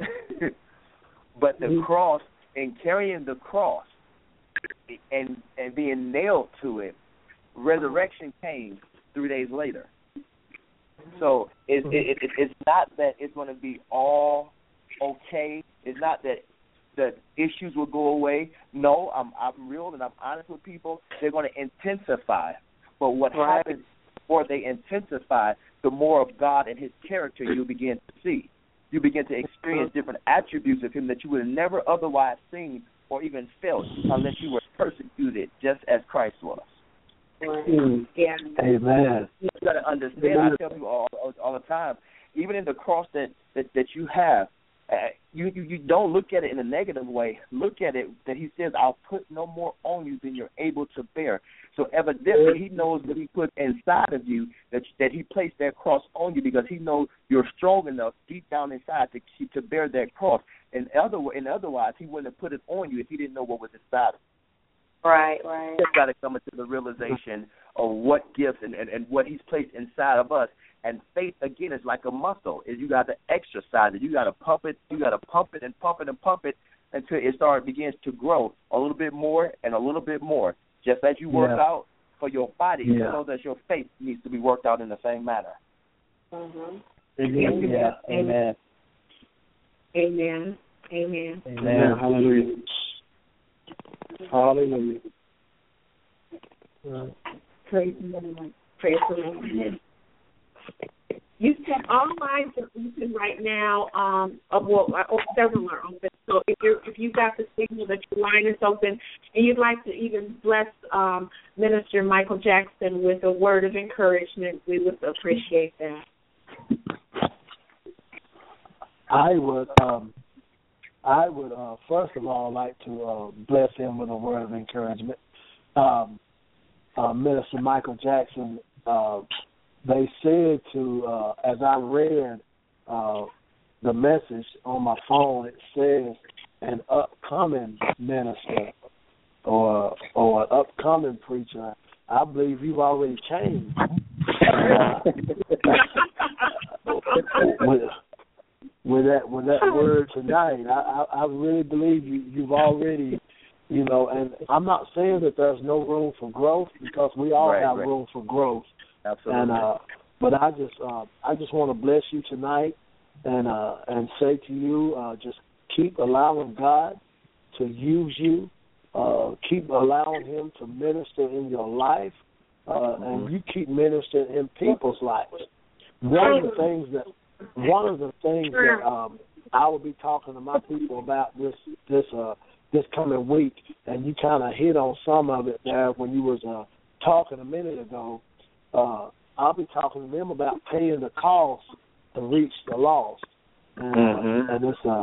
But the cross, and carrying the cross and being nailed to it, resurrection came 3 days later. So it's not that it's going to be all okay. It's not that the issues will go away. No, I'm real and I'm honest with people. They're going to intensify. But what happens before they intensify, the more of God and his character you'll begin to see. You begin to experience different attributes of him that you would have never otherwise seen or even felt unless you were persecuted just as Christ was. Amen. You got to understand. I tell people all the time, even in the cross that you have, you don't look at it in a negative way. Look at it that he says, I'll put no more on you than you're able to bear. So evidently he knows what he put inside of you, that he placed that cross on you because he knows you're strong enough deep down inside to bear that cross. And otherwise he wouldn't have put it on you if he didn't know what was inside of you. Right. You've got to come into the realization of what gifts and what he's placed inside of us. And faith, again, is like a muscle. You got to exercise it. You got to pump it. You got to pump it and pump it and pump it until it begins to grow a little bit more and a little bit more. Just as you work out for your body, you know that your faith needs to be worked out in the same manner. Amen. Hallelujah. Hallelujah. Praise the Lord. Praise the Lord. You said all lines are open right now. Several are open. So if you got the signal that your line is open, and you'd like to even bless Minister Michael Jackson with a word of encouragement, we would appreciate that. I would first of all like to bless him with a word of encouragement. Minister Michael Jackson, they said to, as I read the message on my phone, it says an upcoming minister or an upcoming preacher. I believe you've already changed. With that word tonight, I really believe you've already, and I'm not saying that there's no room for growth, because we all have room for growth. Absolutely. And but I just want to bless you tonight and say to you, just keep allowing God to use you. Keep allowing him to minister in your life, and you keep ministering in people's lives. One of the things that I will be talking to my people about this coming week, and you kind of hit on some of it there when you was talking a minute ago. I'll be talking to them about paying the cost to reach the lost, and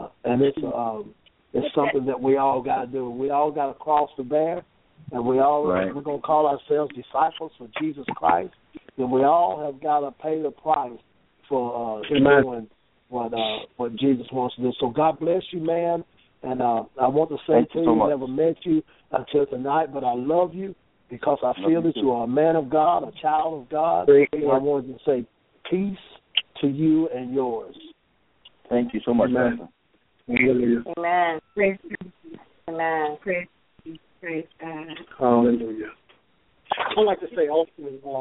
it's something that we all got to do. We all got a cross to bear, and we're going to call ourselves disciples for Jesus Christ, and we all have got to pay the price for doing what Jesus wants to do. So God bless you, man. And I want to say to you, I never met you until tonight, but I love you because I feel that you are a man of God, a child of God. And I wanted to say peace to you and yours. Thank you so much, Pastor. Amen. Praise Amen. Praise God. Hallelujah. I'd like to say also,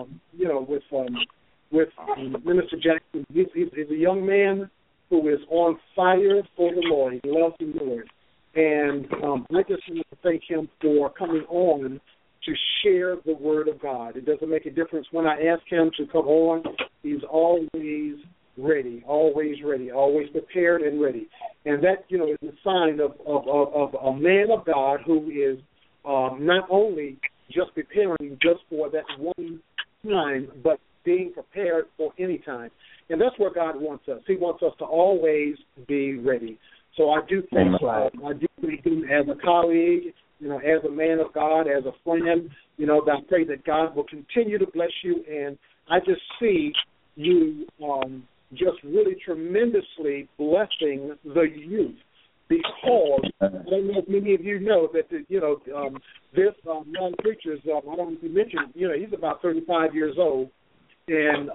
with Minister Jackson, he's a young man who is on fire for the Lord. He loves the Lord. And I just want to thank him for coming on to share the Word of God. It doesn't make a difference when I ask him to come on. He's always ready, always prepared and ready. And that, you know, is a sign of a man of God who is not only just preparing just for that one time, but being prepared for any time. And that's where God wants us. He wants us to always be ready. So I do think, I do think as a colleague, you know, as a man of God, as a friend, you know, I pray that God will continue to bless you. And I just see you just really tremendously blessing the youth, because I don't know if many of you know that, you know, this young preacher, I don't know if you mentioned, you know, he's about 35 years old, and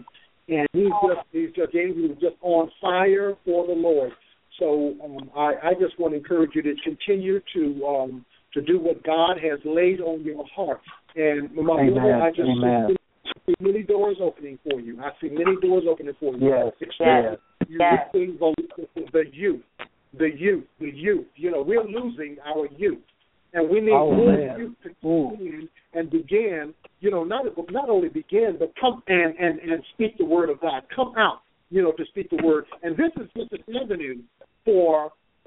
he's just on fire for the Lord. So I just want to encourage you to continue to do what God has laid on your heart. And I just see many doors opening for you. I see many doors opening for you. Yes. The youth. You know, we're losing our youth, and we need more youth to come in and begin. You know, not only begin, but come and speak the word of God. Come out, you know, to speak the word. And this is just an avenue for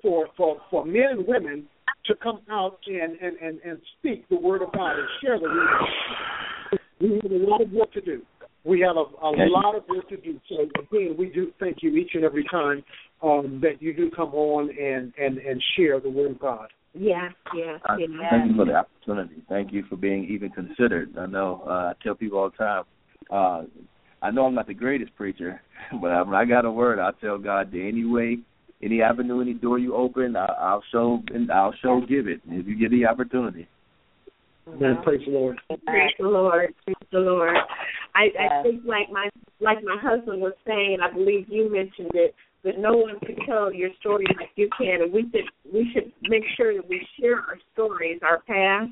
men and women to come out and speak the word of God and share the word of God. We have a lot of work to do. We have a lot of work to do. So, again, we do thank you each and every time that you do come on and share the word of God. Yes. Thank you for the opportunity. Thank you for being even considered. I know I tell people all the time, I know I'm not the greatest preacher, but when I got a word, I tell God that any avenue, any door you open, I'll give it if you get the opportunity. Amen. Praise the Lord. Praise the Lord. I think like my husband was saying, I believe you mentioned it, that no one can tell your story like you can, and we should make sure that we share our stories, our past,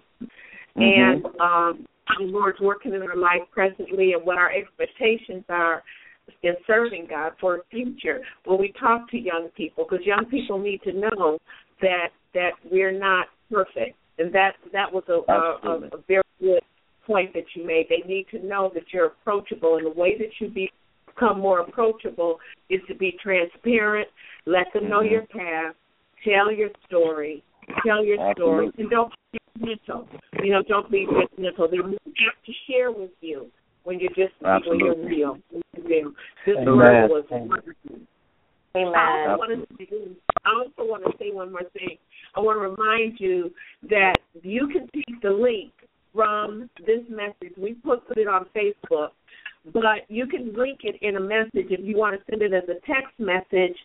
and the Lord's working in our life presently, and what our expectations are in serving God for the future. When we talk to young people, because young people need to know that we're not perfect. And that was a very good point that you made. They need to know that you're approachable, and the way that you become more approachable is to be transparent, let them know your past, tell your story, and don't be judgmental. You know, don't be judgmental. They have to share with you when you're just when you're real. This word was wonderful. Amen. I also want to say one more thing. I want to remind you that you can take the link from this message. We put it on Facebook, but you can link it in a message if you want to send it as a text message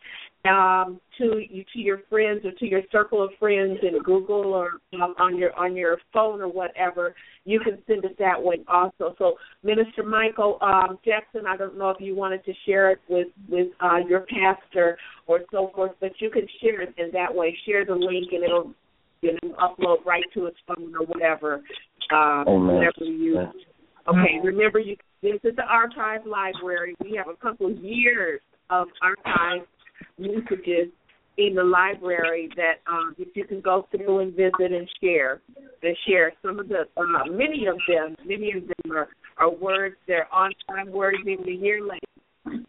to your friends or to your circle of friends in Google or on your phone or whatever. You can send it that way also. So, Minister Michael Jackson, I don't know if you wanted to share it with your pastor or so forth, but you can share it in that way. Share the link and it'll upload right to his phone or whatever. Whatever you use. Okay, remember you can visit the archive library. We have a couple of years of archive messages in the library that you can go through and visit and share. Some of the many of them are words. They're on-time words even a year later.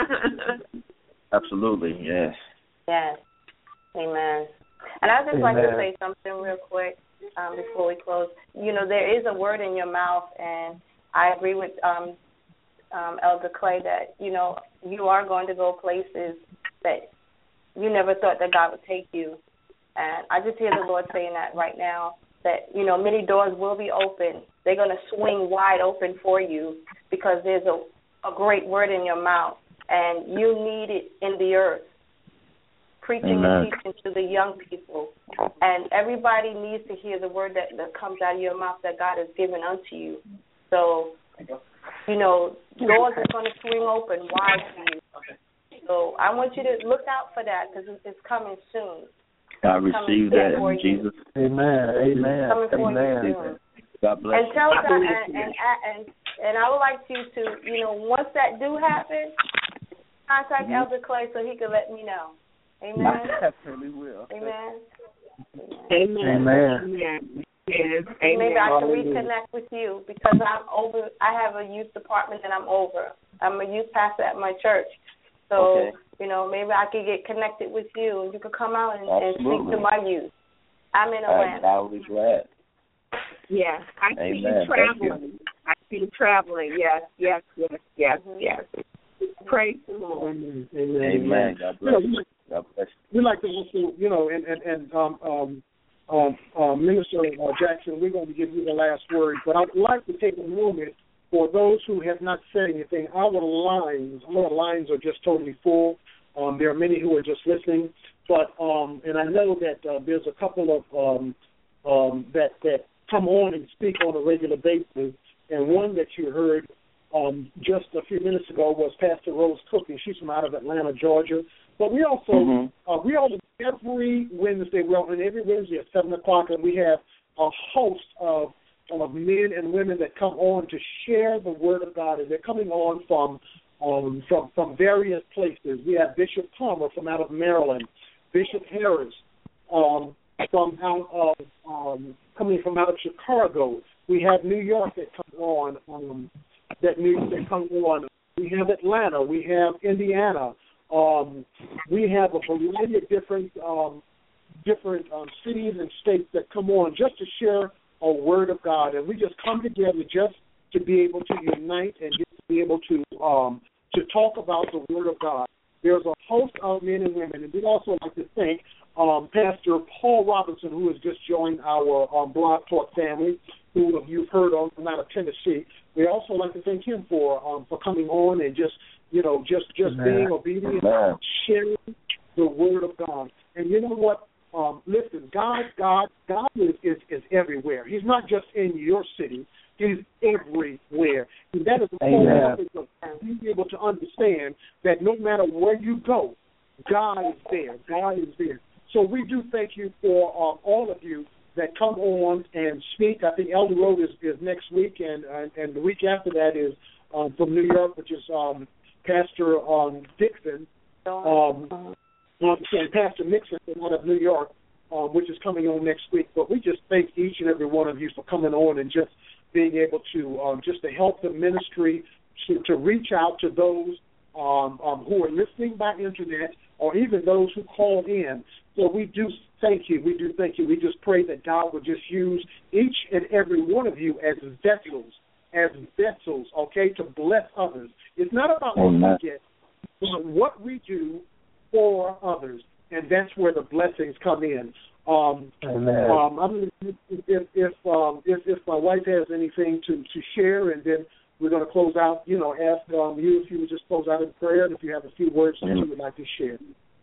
Absolutely, yes. Yes. Amen. And I'd just like to say something real quick before we close. You know, there is a word in your mouth, and I agree with Elder Clay that, you know, you are going to go places that you never thought that God would take you. And I just hear the Lord saying that right now, that, you know, many doors will be open. They're going to swing wide open for you because there's a great word in your mouth, and you need it in the earth. Preaching and teaching to the young people. And everybody needs to hear the word that comes out of your mouth that God has given unto you. So, you know, doors are going to swing open wide for you. So I want you to look out for that because it's coming soon. I receive that in Jesus. Amen. Coming for you soon. God bless and tell God, and I would like you to, you know, once that do happen, contact Elder Clay so he can let me know. Amen. I definitely will. Amen. Yes. Maybe I can reconnect with you because I'm over. I have a youth department and I'm a youth pastor at my church. So, maybe I could get connected with you, and you could come out and speak to my youth. I'm in Atlanta. I will be glad. Yes, I see you traveling. I see you traveling. Yes. Praise the Lord. Amen. God bless you. God bless you. We like to also, Minister Jackson, we're going to give you the last word, but I'd like to take a moment for those who have not said anything. Our lines are just totally full. There are many who are just listening, but and I know that there's a couple of that come on and speak on a regular basis, and one that you heard just a few minutes ago was Pastor Rose Cooking. She's from out of Atlanta, Georgia. But we also every Wednesday, every Wednesday at 7:00, and we have a host of men and women that come on to share the Word of God, and they're coming on from various places. We have Bishop Palmer from out of Maryland, Bishop Harris from out of coming from out of Chicago. We have New York that come on. We have Atlanta. We have Indiana. We have a variety of different cities and states that come on just to share a Word of God, and we just come together just to be able to unite and just to be able to talk about the Word of God. There's a host of men and women, and we'd also like to thank Pastor Paul Robinson, who has just joined our Blog Talk family, who you've heard on from out of Tennessee. We also like to thank him for coming on and just being obedient, sharing the Word of God. And you know what? Listen, God is everywhere. He's not just in your city. He's everywhere. And that is the whole purpose of being able to understand that no matter where you go, God is there. God is there. So we do thank you for all of you that come on and speak. I think Elder Road is next week, and the week after that is from New York, which is Pastor Dixon, Pastor Nixon out of New York, which is coming on next week. But we just thank each and every one of you for coming on and just being able to just to help the ministry to reach out to those who are listening by internet or even those who called in. So we do thank you. We do thank you. We just pray that God will just use each and every one of you as vessels, okay, to bless others. It's not about what we get, but what we do for others, and that's where the blessings come in. If my wife has anything to share, and then we're going to close out, ask you if you would just close out in prayer, and if you have a few words that you would like to share.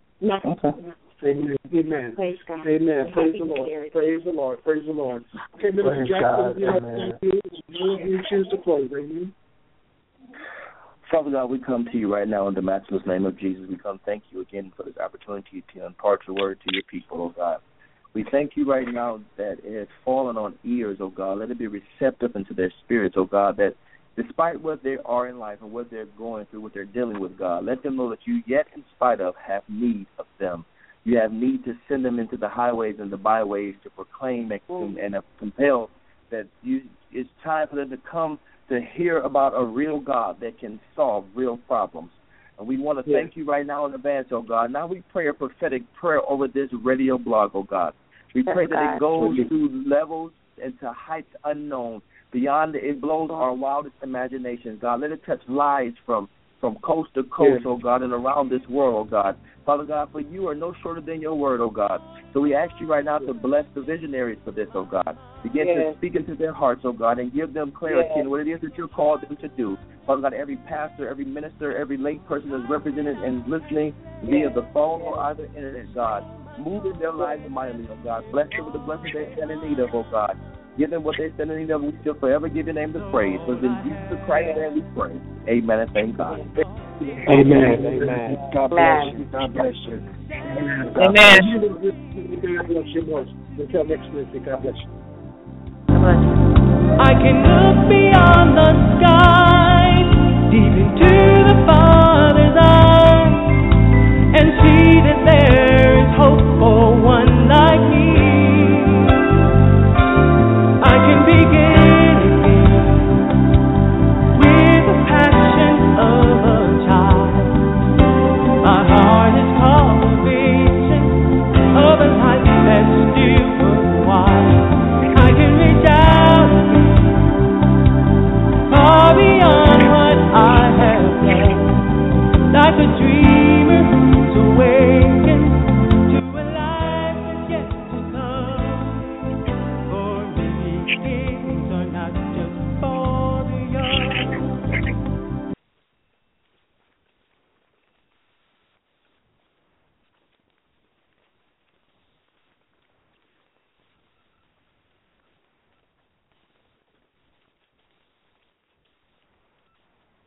Amen. Praise God. Amen. Praise the Lord. Praise the Lord. Praise the Lord. Okay, Minister Jackson, thank you. You choose to close. Amen. Father God, we come to you right now in the matchless name of Jesus. We come thank you again for this opportunity to impart your word to your people, oh God. We thank you right now that it has fallen on ears, oh God. Let it be receptive into their spirits, oh God, that despite what they are in life and what they're going through, what they're dealing with, God, let them know that you yet in spite of have need of them. You have need to send them into the highways and the byways to proclaim and compel that it's time for them to come to hear about a real God that can solve real problems. And we want to thank you right now in advance, oh God. Now we pray a prophetic prayer over this radio blog, oh God. We pray that it goes to levels and to heights unknown. Beyond it blows our wildest imaginations, God. Let it touch lives from coast to coast, oh God, and around this world, oh God. Father God, for you are no shorter than your word, oh God. So we ask you right now to bless the visionaries for this, oh God. Begin to speak into their hearts, oh God, and give them clarity in what it is that you're called them to do. Father God, every pastor, every minister, every lay person that's represented and listening via the phone or either internet, God. Move in their lives mightily, oh God. Bless them with the blessing they stand in need of, oh God. Give them what they stand in need of. We still forever give your name the praise. So in Jesus Christ's name we pray. Amen and thank God. Amen. Amen. God bless you. God bless you. Amen. God bless you. Until next week. God bless you. I can look beyond the sky, deep into the Father's eyes, and see that there is hope for one like me. I can begin again with the passion of a child, a dream.